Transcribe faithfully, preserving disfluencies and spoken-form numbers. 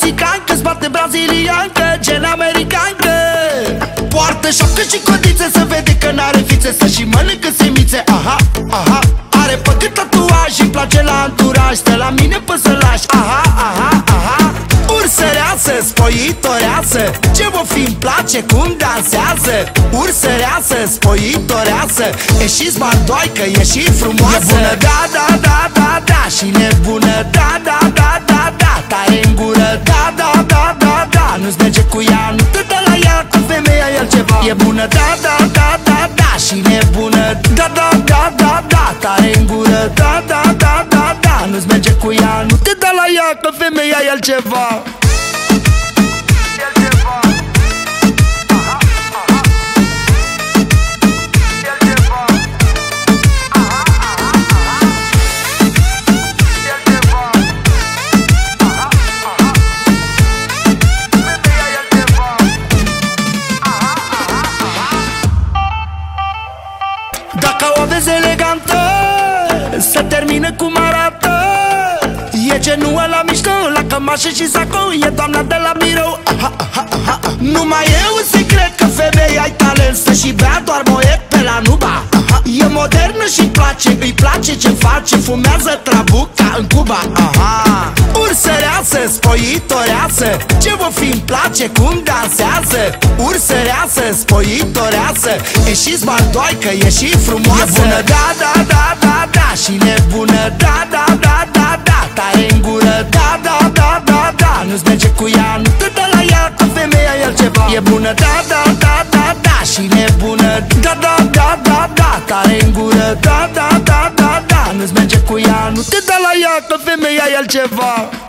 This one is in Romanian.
mexicancă, spate braziliancă, gen americancă. Poartă șapcă și codițe, să vede că n-are fițe, să și mănâncă semițe, aha, aha. Are păcât tatuaj, îmi place la anturaj, stă la mine până să lași, aha, aha, aha. Ursăreasă, spoitoreasă, ce vă fi-mi place cum dansează. Ursăreasă, spoitoreasă, e și smartoaică, e și frumoasă. E bună, da, da, da, da, da, și nebună, da, da, da, da, da. Tare în gură, da, da, da, da, da. Nu-ți merge cu ea, nu te dă la ea, cu femeia e altceva. E bună, da, da, da, da, da, și nebună, da, da, da, da, da. Tare în gură, da, da, da, da, da. Nu-ți merge cu ea, nu te dă la ea, că femeia e altceva. Dacă o vezi elegantă, se termină cum arată. E genul ăla mișto, la cămașă și saco, e doamna de la birou, aha, aha, aha. Nu mai e un secret că femeia ai talent, să și bea doar moet pe la nuba, aha. E modernă și-i place, îi place ce face, fumează trabuca în Cuba, aha. Ursăreasă, spoitoreasă, ce vă fi-mi place cum dansează. Ursăreasă, spoitoreasă, e și smartoaică, e și frumoasă. E bună, da, da, da, da, da, și nebună, da, da, da, da, da. Tare în gură, da, da, da, da, da. Nu-ți merge cu ea, nu te dă la ea, că femeia e altceva. E bună, da, da, da, da, da, și nebună, da, da, da, da, da. Tare în gură, da, da, da, da, da. Nu-ți merge cu ea, nu te dă la ea, că femeia e altceva.